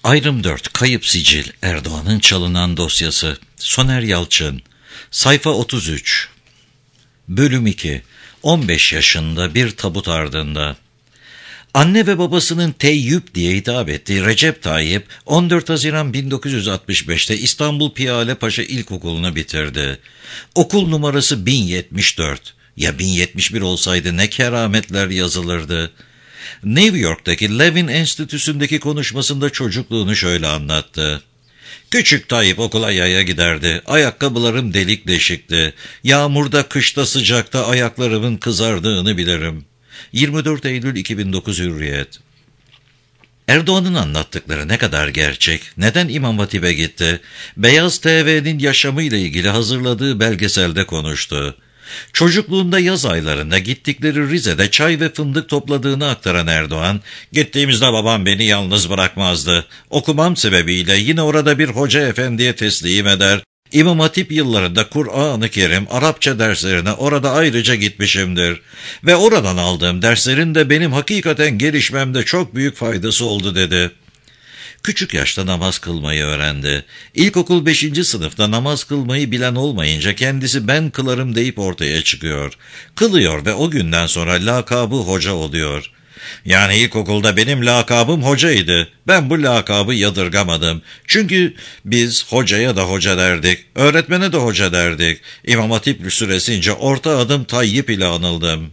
Ayrım 4. Kayıp sicil. Erdoğan'ın çalınan dosyası. Soner Yalçın. Sayfa 33. Bölüm 2. 15 yaşında bir tabut ardında. Anne ve babasının Teyyüp diye hitap ettiği Recep Tayyip, 14 Haziran 1965'te İstanbul Piyalepaşa İlkokulu'nu bitirdi. Okul numarası 1074. Ya 1071 olsaydı ne kerametler yazılırdı. New York'taki Levin Enstitüsü'ndeki konuşmasında çocukluğunu şöyle anlattı. Küçük Tayyip okula yaya giderdi. Ayakkabılarım delik deşikti. Yağmurda, kışta, sıcakta ayaklarımın kızardığını bilirim. 24 Eylül 2009 Hürriyet. Erdoğan'ın anlattıkları ne kadar gerçek, neden İmam Hatip'e gitti? Beyaz TV'nin yaşamıyla ilgili hazırladığı belgeselde konuştu. Çocukluğunda yaz aylarında gittikleri Rize'de çay ve fındık topladığını aktaran Erdoğan, "Gittiğimizde babam beni yalnız bırakmazdı. Okumam sebebiyle yine orada bir hoca efendiye teslim eder. İmam Hatip yıllarında Kur'an-ı Kerim, Arapça derslerine orada ayrıca gitmişimdir. Ve oradan aldığım derslerin de benim hakikaten gelişmemde çok büyük faydası oldu" dedi. Küçük yaşta namaz kılmayı öğrendi. İlkokul 5. sınıfta namaz kılmayı bilen olmayınca kendisi "ben kılarım" deyip ortaya çıkıyor. Kılıyor ve o günden sonra lakabı hoca oluyor. "Yani ilkokulda benim lakabım hocaydı. Ben bu lakabı yadırgamadım. Çünkü biz hocaya da hoca derdik, öğretmene de hoca derdik. İmam Hatip süresince orta adım Tayyip ile anıldım."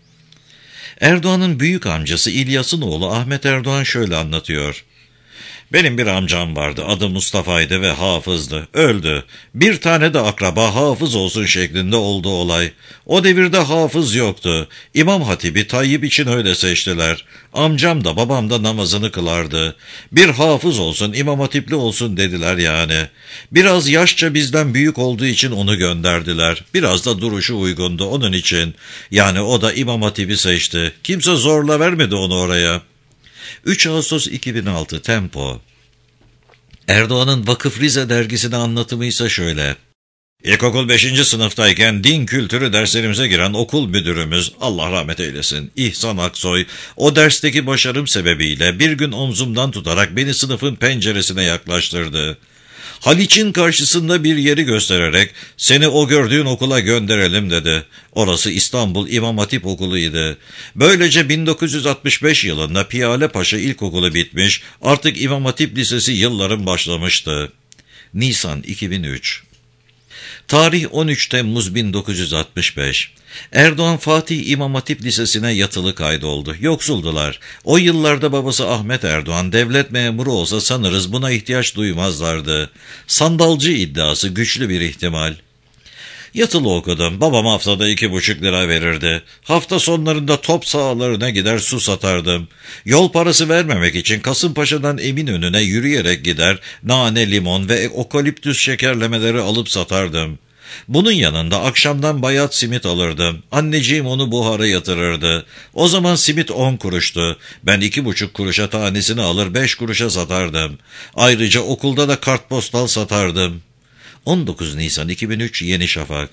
Erdoğan'ın büyük amcası İlyas'ın oğlu Ahmet Erdoğan şöyle anlatıyor. "Benim bir amcam vardı, adı Mustafa'ydı ve hafızdı. Öldü. Bir tane de akraba hafız olsun şeklinde oldu olay. O devirde hafız yoktu. İmam Hatip'i Tayyip için öyle seçtiler. Amcam da babam da namazını kılardı. Bir hafız olsun, İmam Hatipli olsun dediler yani. Biraz yaşça bizden büyük olduğu için onu gönderdiler. Biraz da duruşu uygundu onun için. Yani o da İmam Hatip'i seçti. Kimse zorla vermedi onu oraya." 3 Ağustos 2006 Tempo. Erdoğan'ın Vakıf Rize dergisine anlatımı ise şöyle. "İlkokul 5. sınıftayken din kültürü derslerimize giren okul müdürümüz, Allah rahmet eylesin, İhsan Aksoy, o dersteki başarım sebebiyle bir gün omzumdan tutarak beni sınıfın penceresine yaklaştırdı. Haliç'in karşısında bir yeri göstererek "seni o gördüğün okula gönderelim" dedi. Orası İstanbul İmam Hatip Okulu'ydu. Böylece 1965 yılında Piyalepaşa İlkokulu bitmiş, artık İmam Hatip Lisesi yılların başlamıştı. Nisan 2003. Tarih 13 Temmuz 1965. Erdoğan Fatih İmam Hatip Lisesi'ne yatılı kaydoldu. Yoksuldular. O yıllarda babası Ahmet Erdoğan devlet memuru olsa sanırız buna ihtiyaç duymazlardı. Sandalcı iddiası güçlü bir ihtimal. "Yatılı okudum. Babam haftada 2,5 lira verirdi. Hafta sonlarında top sahalarına gider su satardım. Yol parası vermemek için Kasımpaşa'dan Eminönü'ne yürüyerek gider, nane, limon ve okaliptüs şekerlemeleri alıp satardım. Bunun yanında akşamdan bayat simit alırdım. Anneciğim onu buhara yatırırdı. O zaman simit 10 kuruştu. Ben 2,5 kuruşa tanesini alır 5 kuruşa satardım. Ayrıca okulda da kartpostal satardım." 19 Nisan 2003 Yeni Şafak.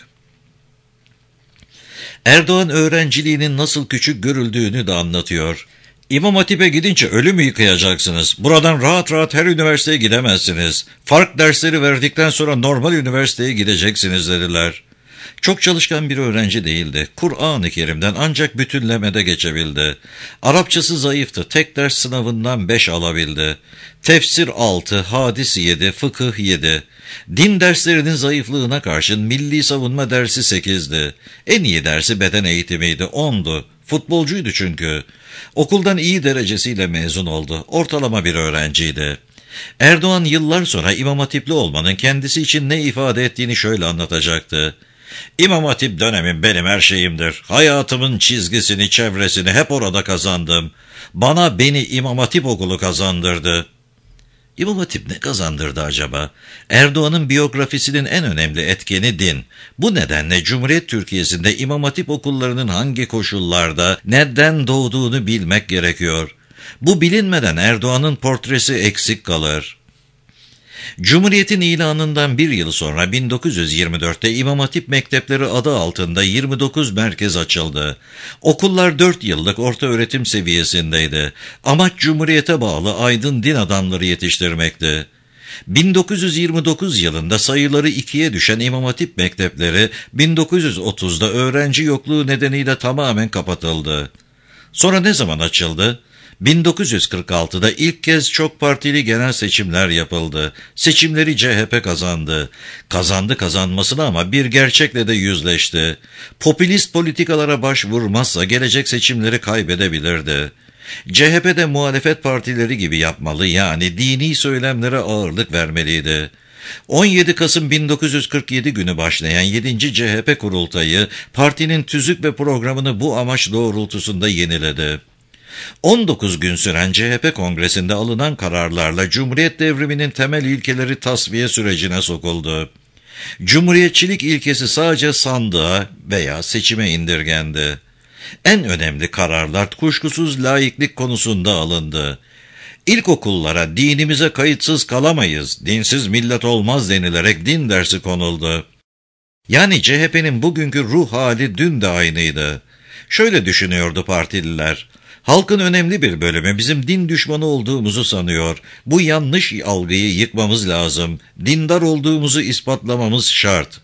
Erdoğan öğrenciliğinin nasıl küçük görüldüğünü de anlatıyor. "İmam Hatip'e gidince ölümü yıkayacaksınız. Buradan rahat rahat her üniversiteye gidemezsiniz. Fark dersleri verdikten sonra normal üniversiteye gideceksiniz" dediler. Çok çalışkan bir öğrenci değildi. Kur'an-ı Kerim'den ancak bütünlemede geçebildi. Arapçası zayıftı. Tek ders sınavından 5 alabildi. Tefsir 6, hadis 7, fıkıh 7. Din derslerinin zayıflığına karşın milli savunma dersi 8'di. En iyi dersi beden eğitimiydi, 10'du. Futbolcuydu çünkü. Okuldan iyi derecesiyle mezun oldu. Ortalama bir öğrenciydi. Erdoğan yıllar sonra İmam Hatipli olmanın kendisi için ne ifade ettiğini şöyle anlatacaktı. "İmam Hatip dönemim benim her şeyimdir. Hayatımın çizgisini, çevresini hep orada kazandım. Beni İmam Hatip okulu kazandırdı." İmam Hatip ne kazandırdı acaba? Erdoğan'ın biyografisinin en önemli etkeni din. Bu nedenle Cumhuriyet Türkiye'sinde İmam Hatip okullarının hangi koşullarda, neden doğduğunu bilmek gerekiyor. Bu bilinmeden Erdoğan'ın portresi eksik kalır. Cumhuriyetin ilanından bir yıl sonra 1924'te İmam Hatip Mektepleri adı altında 29 merkez açıldı. Okullar 4 yıllık ortaöğretim seviyesindeydi. Amaç Cumhuriyete bağlı aydın din adamları yetiştirmekti. 1929 yılında sayıları 2'ye düşen İmam Hatip Mektepleri 1930'da öğrenci yokluğu nedeniyle tamamen kapatıldı. Sonra ne zaman açıldı? 1946'da ilk kez çok partili genel seçimler yapıldı. Seçimleri CHP kazandı. Kazandı kazanmasına ama bir gerçekle de yüzleşti. Popülist politikalara başvurmazsa gelecek seçimleri kaybedebilirdi. CHP de muhalefet partileri gibi yapmalı, yani dini söylemlere ağırlık vermeliydi. 17 Kasım 1947 günü başlayan 7. CHP kurultayı partinin tüzük ve programını bu amaç doğrultusunda yeniledi. 19 gün süren CHP kongresinde alınan kararlarla Cumhuriyet devriminin temel ilkeleri tasfiye sürecine sokuldu. Cumhuriyetçilik ilkesi sadece sandığa veya seçime indirgendi. En önemli kararlar kuşkusuz laiklik konusunda alındı. İlkokullara dinimize kayıtsız kalamayız, dinsiz millet olmaz denilerek din dersi konuldu. Yani CHP'nin bugünkü ruh hali dün de aynıydı. Şöyle düşünüyordu partililer: halkın önemli bir bölümü bizim din düşmanı olduğumuzu sanıyor. Bu yanlış algıyı yıkmamız lazım. Dindar olduğumuzu ispatlamamız şart.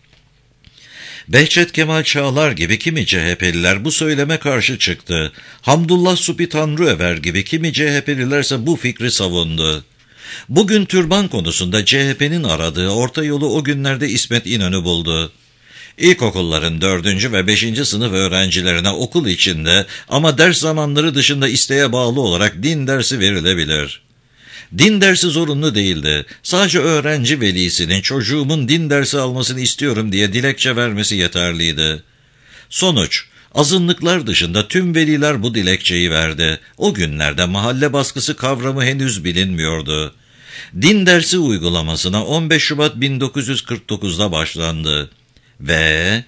Behçet Kemal Çağlar gibi kimi CHP'liler bu söyleme karşı çıktı. Hamdullah Supi Tanrıöver gibi kimi CHP'lilerse bu fikri savundu. Bugün türban konusunda CHP'nin aradığı orta yolu o günlerde İsmet İnönü buldu. İlkokulların 4. ve 5. sınıf öğrencilerine okul içinde ama ders zamanları dışında isteğe bağlı olarak din dersi verilebilir. Din dersi zorunlu değildi. Sadece öğrenci velisinin çocuğumun din dersi almasını istiyorum diye dilekçe vermesi yeterliydi. Sonuç, azınlıklar dışında tüm veliler bu dilekçeyi verdi. O günlerde mahalle baskısı kavramı henüz bilinmiyordu. Din dersi uygulamasına 15 Şubat 1949'da başlandı. Ve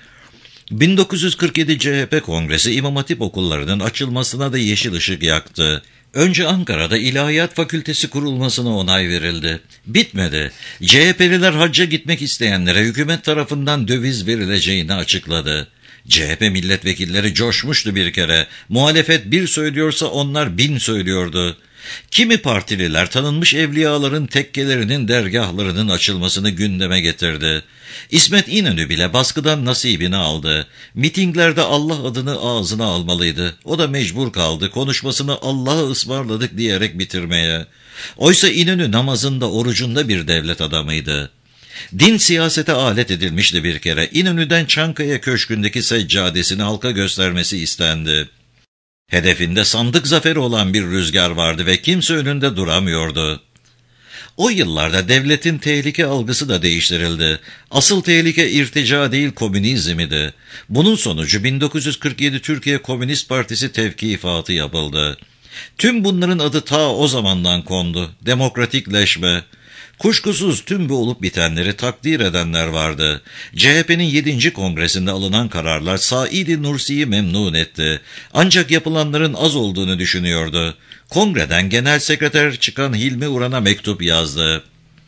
1947 CHP Kongresi İmam Hatip okullarının açılmasına da yeşil ışık yaktı. Önce Ankara'da İlahiyat Fakültesi kurulmasına onay verildi. Bitmedi. CHP'liler hacca gitmek isteyenlere hükümet tarafından döviz verileceğini açıkladı. CHP milletvekilleri coşmuştu bir kere. Muhalefet bir söylüyorsa onlar 1000 söylüyordu. Kimi partililer tanınmış evliyaların tekkelerinin dergahlarının açılmasını gündeme getirdi. İsmet İnönü bile baskıdan nasibini aldı. Mitinglerde Allah adını ağzına almalıydı. O da mecbur kaldı konuşmasını Allah'a ısmarladık diyerek bitirmeye. Oysa İnönü namazında, orucunda bir devlet adamıydı. Din siyasete alet edilmişti bir kere. İnönü'den Çankaya Köşkü'ndeki seccadesini halka göstermesi istendi. Hedefinde sandık zaferi olan bir rüzgar vardı ve kimse önünde duramıyordu. O yıllarda devletin tehlike algısı da değiştirildi. Asıl tehlike irtica değil komünizm idi. Bunun sonucu 1947 Türkiye Komünist Partisi tevkifatı yapıldı. Tüm bunların adı ta o zamandan kondu. Demokratikleşme. Kuşkusuz tüm bu olup bitenleri takdir edenler vardı. CHP'nin 7. kongresinde alınan kararlar Said-i Nursi'yi memnun etti. Ancak yapılanların az olduğunu düşünüyordu. Kongreden genel sekreter çıkan Hilmi Uran'a mektup yazdı.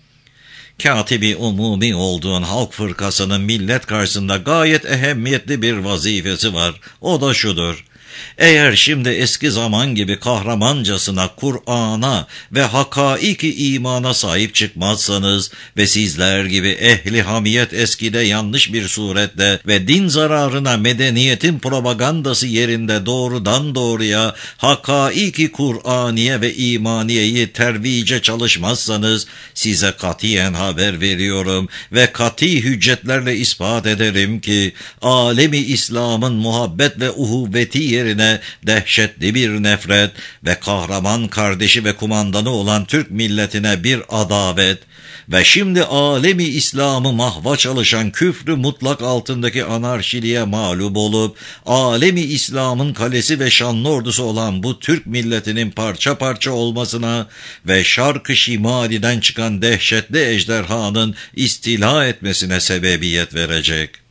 Katibi umumi olduğun halk fırkasının millet karşısında gayet ehemmiyetli bir vazifesi var. O da şudur: eğer şimdi eski zaman gibi kahramancasına Kur'an'a ve hakaiki imana sahip çıkmazsanız ve sizler gibi ehli hamiyet eskide yanlış bir surette ve din zararına medeniyetin propagandası yerinde doğrudan doğruya hakaiki Kur'aniye ve imaniyeyi tervice çalışmazsanız size katiyen haber veriyorum ve kati hüccetlerle ispat ederim ki alemi İslam'ın muhabbet ve uhuvveti yerine dehşetli bir nefret ve kahraman kardeşi ve kumandanı olan Türk milletine bir adavet ve şimdi alemi İslam'ı mahva çalışan küfrü mutlak altındaki anarşiliğe mağlup olup alemi İslam'ın kalesi ve şanlı ordusu olan bu Türk milletinin parça parça olmasına ve şark-ı şimaliden çıkan dehşetli ejderhanın istila etmesine sebebiyet verecek.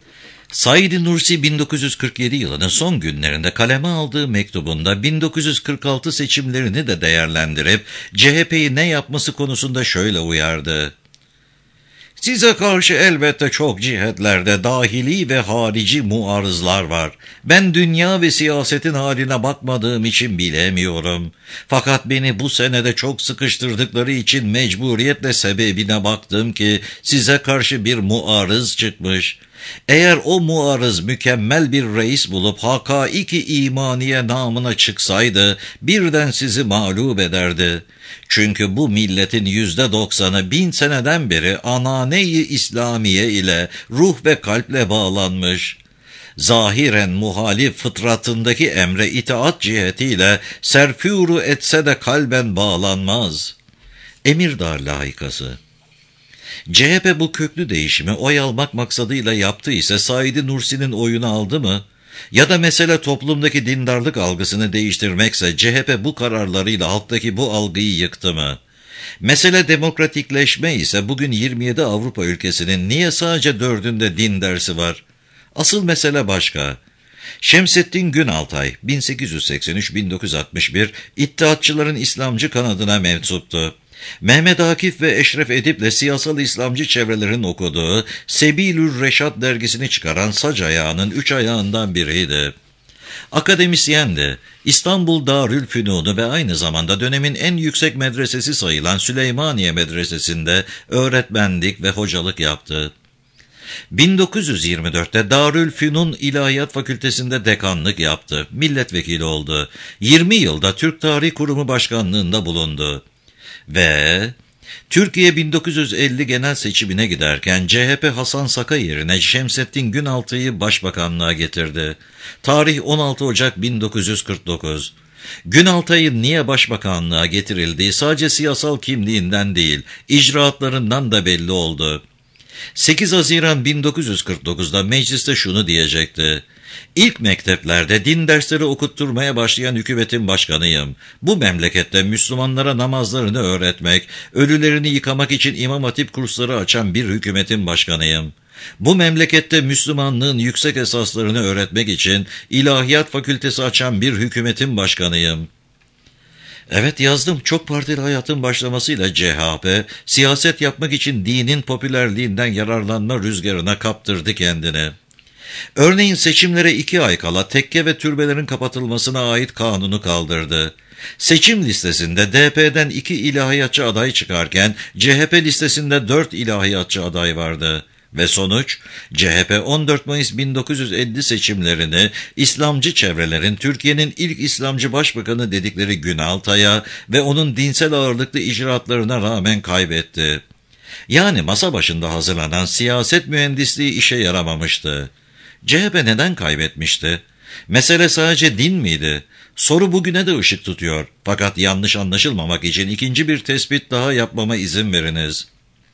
Said Nursi 1947 yılının son günlerinde kaleme aldığı mektubunda 1946 seçimlerini de değerlendirip CHP'yi ne yapması konusunda şöyle uyardı. Size karşı elbette çok cihetlerde dahili ve harici muarızlar var. Ben dünya ve siyasetin haline bakmadığım için bilemiyorum. Fakat beni bu senede çok sıkıştırdıkları için mecburiyetle sebebine baktım ki size karşı bir muarız çıkmış. Eğer o muarız mükemmel bir reis bulup hakaiki imaniye namına çıksaydı birden sizi mağlup ederdi. Çünkü bu milletin %90'ı 1000 seneden beri anane-i İslamiye ile ruh ve kalple bağlanmış. Zahiren muhalif fıtratındaki emre itaat cihetiyle serfuru etse de kalben bağlanmaz. Emirdağ layıkası. CHP bu köklü değişimi oy almak maksadıyla yaptı ise Said Nursi'nin oyunu aldı mı? Ya da mesele toplumdaki dindarlık algısını değiştirmekse CHP bu kararlarıyla halktaki bu algıyı yıktı mı? Mesele demokratikleşme ise bugün 27 Avrupa ülkesinin niye sadece 4'ünde din dersi var? Asıl mesele başka. Şemsettin Günaltay 1883-1961 İttihatçıların İslamcı kanadına mensuptu. Mehmet Akif ve Eşref Edip'le siyasal İslamcı çevrelerin okuduğu Sebilür Reşat dergisini çıkaran sac ayağının 3 ayağından biriydi. Akademisyendi. İstanbul Darülfünun'u ve aynı zamanda dönemin en yüksek medresesi sayılan Süleymaniye Medresesi'nde öğretmenlik ve hocalık yaptı. 1924'te Darülfünun İlahiyat Fakültesi'nde dekanlık yaptı. Milletvekili oldu. 20 yılda Türk Tarih Kurumu Başkanlığı'nda bulundu. Ve Türkiye 1950 genel seçimine giderken CHP Hasan Saka yerine Şemsettin Günaltay'ı başbakanlığa getirdi. Tarih 16 Ocak 1949. Günaltay'ın niye başbakanlığa getirildiği sadece siyasal kimliğinden değil, icraatlarından da belli oldu. 8 Haziran 1949'da mecliste şunu diyecekti. İlk mekteplerde din dersleri okutturmaya başlayan hükümetin başkanıyım. Bu memlekette Müslümanlara namazlarını öğretmek, ölülerini yıkamak için İmam Hatip kursları açan bir hükümetin başkanıyım. Bu memlekette Müslümanlığın yüksek esaslarını öğretmek için İlahiyat Fakültesi açan bir hükümetin başkanıyım. Evet yazdım, çok partili hayatın başlamasıyla CHP, siyaset yapmak için dinin popülerliğinden yararlanma rüzgarına kaptırdı kendini. Örneğin seçimlere 2 ay kala tekke ve türbelerin kapatılmasına ait kanunu kaldırdı. Seçim listesinde DP'den 2 ilahiyatçı aday çıkarken CHP listesinde 4 ilahiyatçı aday vardı. Ve sonuç, CHP 14 Mayıs 1950 seçimlerini İslamcı çevrelerin Türkiye'nin ilk İslamcı başbakanı dedikleri Günaltay'a ve onun dinsel ağırlıklı icraatlarına rağmen kaybetti. Yani masa başında hazırlanan siyaset mühendisliği işe yaramamıştı. CHP neden kaybetmişti? Mesele sadece din miydi? Soru bugüne de ışık tutuyor. Fakat yanlış anlaşılmamak için ikinci bir tespit daha yapmama izin veriniz.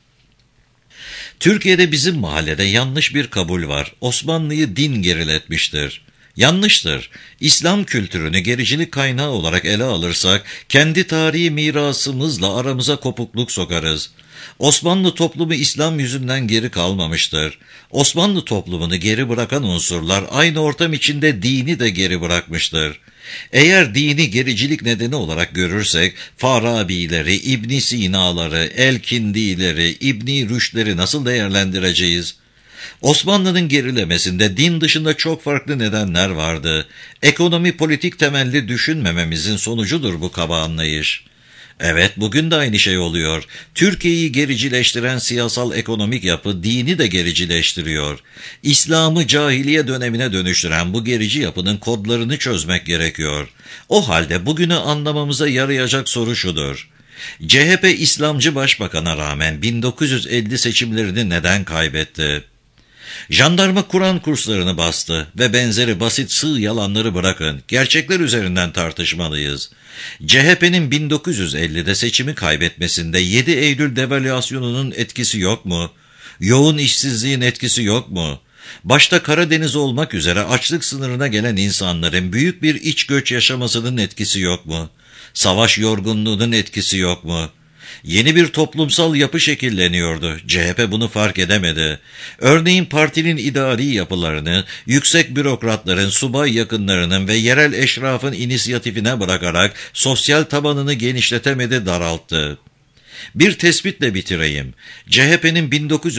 Türkiye'de bizim mahallede yanlış bir kabul var. Osmanlı'yı din geriletmiştir. Yanlıştır. İslam kültürünü gericilik kaynağı olarak ele alırsak, kendi tarihi mirasımızla aramıza kopukluk sokarız. Osmanlı toplumu İslam yüzünden geri kalmamıştır. Osmanlı toplumunu geri bırakan unsurlar aynı ortam içinde dini de geri bırakmıştır. Eğer dini gericilik nedeni olarak görürsek, Farabileri, İbn Sina'ları, El-Kindi'leri, İbn Rüşd'leri nasıl değerlendireceğiz? Osmanlı'nın gerilemesinde din dışında çok farklı nedenler vardı. Ekonomi politik temelli düşünmememizin sonucudur bu kaba anlayış. Evet, bugün de aynı şey oluyor. Türkiye'yi gericileştiren siyasal ekonomik yapı dini de gericileştiriyor. İslam'ı cahiliye dönemine dönüştüren bu gerici yapının kodlarını çözmek gerekiyor. O halde bugünü anlamamıza yarayacak soru şudur. CHP İslamcı başbakana rağmen 1950 seçimlerini neden kaybetti? Jandarma Kur'an kurslarını bastı ve benzeri basit sığ yalanları bırakın, gerçekler üzerinden tartışmalıyız. CHP'nin 1950'de seçimi kaybetmesinde 7 Eylül devalüasyonunun etkisi yok mu? Yoğun işsizliğin etkisi yok mu? Başta Karadeniz olmak üzere açlık sınırına gelen insanların büyük bir iç göç yaşamasının etkisi yok mu? Savaş yorgunluğunun etkisi yok mu? Yeni bir toplumsal yapı şekilleniyordu. CHP bunu fark edemedi. Örneğin partinin idari yapılarını, yüksek bürokratların, subay yakınlarının ve yerel eşrafın inisiyatifine bırakarak sosyal tabanını genişletemedi, daralttı. Bir tespitle bitireyim. CHP'nin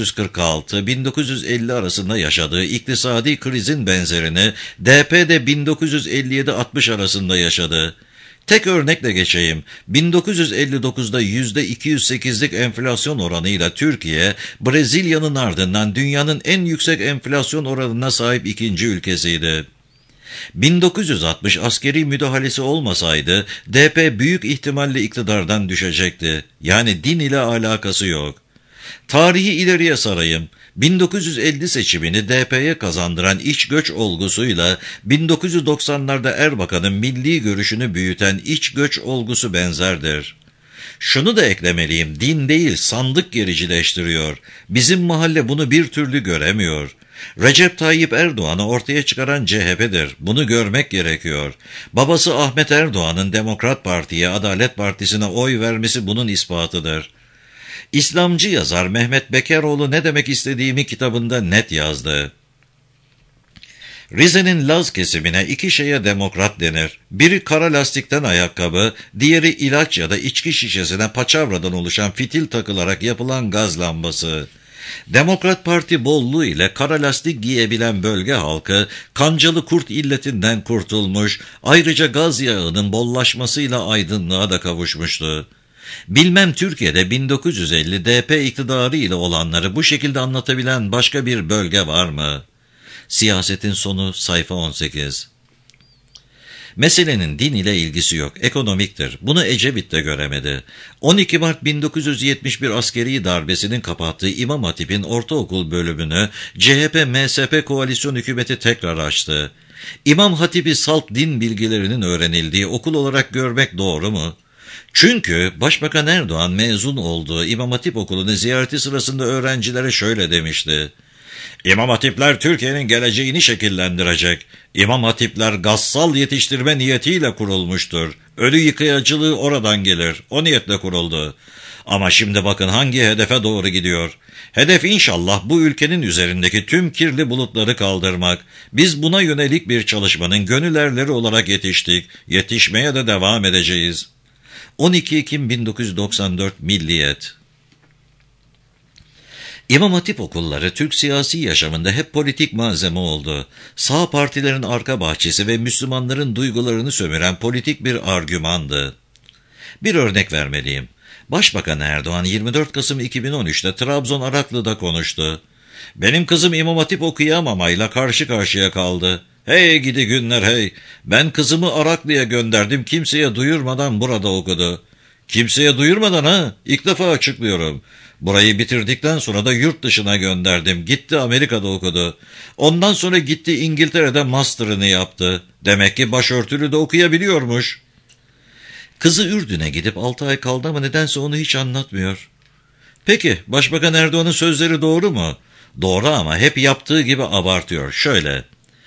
1946-1950 arasında yaşadığı iktisadi krizin benzerini DP de 1957-60 arasında yaşadı. Tek örnekle geçeyim. 1959'da %208'lik enflasyon oranıyla Türkiye, Brezilya'nın ardından dünyanın en yüksek enflasyon oranına sahip ikinci ülkesiydi. 1960 askeri müdahalesi olmasaydı DP büyük ihtimalle iktidardan düşecekti. Yani din ile alakası yok. Tarihi ileriye sarayım. 1950 seçimini DP'ye kazandıran iç göç olgusuyla 1990'larda Erbakan'ın milli görüşünü büyüten iç göç olgusu benzerdir. Şunu da eklemeliyim, din değil sandık gericileştiriyor. Bizim mahalle bunu bir türlü göremiyor. Recep Tayyip Erdoğan'ı ortaya çıkaran CHP'dir. Bunu görmek gerekiyor. Babası Ahmet Erdoğan'ın Demokrat Parti'ye, Adalet Partisi'ne oy vermesi bunun ispatıdır. İslamcı yazar Mehmet Bekeroğlu ne demek istediğimi kitabında net yazdı. Rize'nin Laz kesimine iki şeye demokrat denir. Biri kara lastikten ayakkabı, diğeri ilaç ya da içki şişesine paçavradan oluşan fitil takılarak yapılan gaz lambası. Demokrat Parti bolluğu ile kara lastik giyebilen bölge halkı, kancalı kurt illetinden kurtulmuş, ayrıca gaz yağının bollaşmasıyla aydınlığa da kavuşmuştu. Bilmem Türkiye'de 1950 DP iktidarı ile olanları bu şekilde anlatabilen başka bir bölge var mı? Siyasetin sonu sayfa 18. Meselenin din ile ilgisi yok, ekonomiktir. Bunu Ecevit de göremedi. 12 Mart 1971 askeri darbesinin kapattığı İmam Hatip'in ortaokul bölümünü CHP-MSP koalisyon hükümeti tekrar açtı. İmam Hatip'i salt din bilgilerinin öğrenildiği okul olarak görmek doğru mu? Çünkü Başbakan Erdoğan mezun olduğu İmam Hatip okulunu ziyareti sırasında öğrencilere şöyle demişti. İmam Hatipler Türkiye'nin geleceğini şekillendirecek. İmam Hatipler gassal yetiştirme niyetiyle kurulmuştur. Ölü yıkayıcılığı oradan gelir. O niyetle kuruldu. Ama şimdi bakın hangi hedefe doğru gidiyor. Hedef inşallah bu ülkenin üzerindeki tüm kirli bulutları kaldırmak. Biz buna yönelik bir çalışmanın gönül erleri olarak yetiştik. Yetişmeye de devam edeceğiz. 12 Ekim 1994 Milliyet. İmam Hatip okulları Türk siyasi yaşamında hep politik malzeme oldu. Sağ partilerin arka bahçesi ve Müslümanların duygularını sömüren politik bir argümandı. Bir örnek vermeliyim. Başbakan Erdoğan 24 Kasım 2013'te Trabzon Araklı'da konuştu. Benim kızım İmam Hatip okuyamamayla karşı karşıya kaldı. Hey gidi günler hey, ben kızımı Araklı'ya gönderdim, kimseye duyurmadan burada okudu. Kimseye duyurmadan ha, ilk defa açıklıyorum. Burayı bitirdikten sonra da yurt dışına gönderdim. Gitti Amerika'da okudu. Ondan sonra gitti İngiltere'de master'ını yaptı. Demek ki başörtülü de okuyabiliyormuş. Kızı Ürdün'e gidip 6 ay kaldı ama nedense onu hiç anlatmıyor. Peki Başbakan Erdoğan'ın sözleri doğru mu? Doğru ama hep yaptığı gibi abartıyor. Şöyle.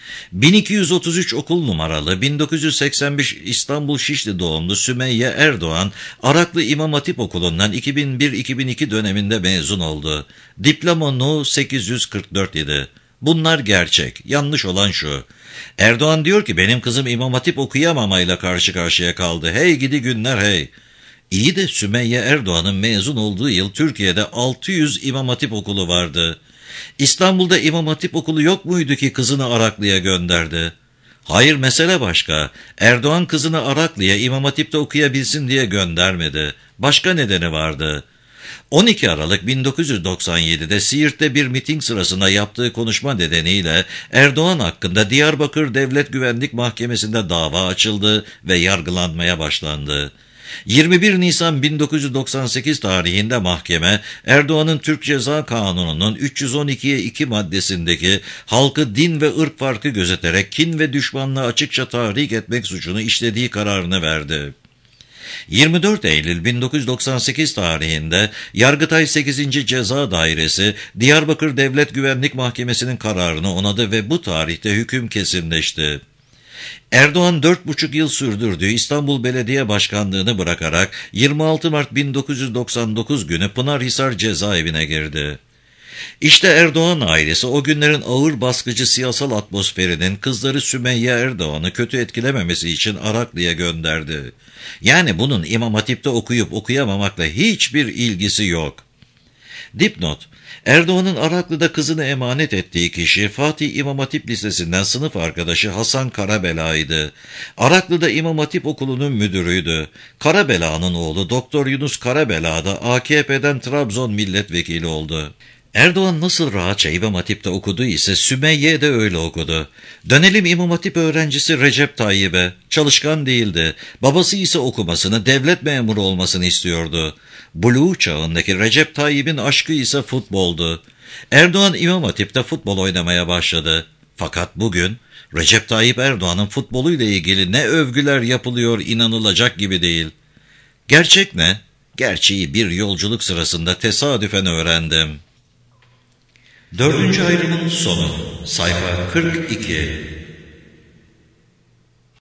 1233 okul numaralı 1985 İstanbul Şişli doğumlu Sümeyye Erdoğan, Araklı İmam Hatip Okulu'ndan 2001-2002 döneminde mezun oldu. Diploma No 844 idi. Bunlar gerçek. Yanlış olan şu. Erdoğan diyor ki benim kızım İmam Hatip okuyamamayla karşı karşıya kaldı. Hey gidi günler hey. İyi de Sümeyye Erdoğan'ın mezun olduğu yıl Türkiye'de 600 İmam Hatip okulu vardı. İstanbul'da İmam Hatip okulu yok muydu ki kızını Araklı'ya gönderdi? Hayır, mesele başka. Erdoğan kızını Araklı'ya İmam Hatip'te okuyabilsin diye göndermedi. Başka nedeni vardı. 12 Aralık 1997'de Siirt'te bir miting sırasında yaptığı konuşma nedeniyle Erdoğan hakkında Diyarbakır Devlet Güvenlik Mahkemesi'nde dava açıldı ve yargılanmaya başlandı. 21 Nisan 1998 tarihinde mahkeme, Erdoğan'ın Türk Ceza Kanunu'nun 312'ye 2 maddesindeki halkı din ve ırk farkı gözeterek kin ve düşmanlığa açıkça tahrik etmek suçunu işlediği kararını verdi. 24 Eylül 1998 tarihinde Yargıtay 8. Ceza Dairesi, Diyarbakır Devlet Güvenlik Mahkemesi'nin kararını onadı ve bu tarihte hüküm kesinleşti. Erdoğan 4,5 yıl sürdürdüğü İstanbul Belediye Başkanlığı'nı bırakarak 26 Mart 1999 günü Pınarhisar cezaevine girdi. İşte Erdoğan ailesi o günlerin ağır baskıcı siyasal atmosferinin kızları Sümeyye Erdoğan'ı kötü etkilememesi için Araklı'ya gönderdi. Yani bunun İmam Hatip'te okuyup okuyamamakla hiçbir ilgisi yok. Dipnot: Erdoğan'ın Araklı'da kızını emanet ettiği kişi Fatih İmam Hatip Lisesi'nden sınıf arkadaşı Hasan Karabela'ydı. Araklı'da İmam Hatip Okulu'nun müdürüydü. Karabela'nın oğlu Doktor Yunus Karabela da AKP'den Trabzon milletvekili oldu. Erdoğan nasıl rahatça İmam Hatip'te okudu ise Sümeyye de öyle okudu. Dönelim İmam Hatip öğrencisi Recep Tayyip'e. Çalışkan değildi. Babası ise okumasını, devlet memuru olmasını istiyordu. Buluğ çağındaki Recep Tayyip'in aşkı ise futboldu. Erdoğan İmam Hatip'te futbol oynamaya başladı. Fakat bugün Recep Tayyip Erdoğan'ın futboluyla ilgili ne övgüler yapılıyor inanılacak gibi değil. Gerçek ne? Gerçeği bir yolculuk sırasında tesadüfen öğrendim. 4. ayrımın sonu. Sayfa 42.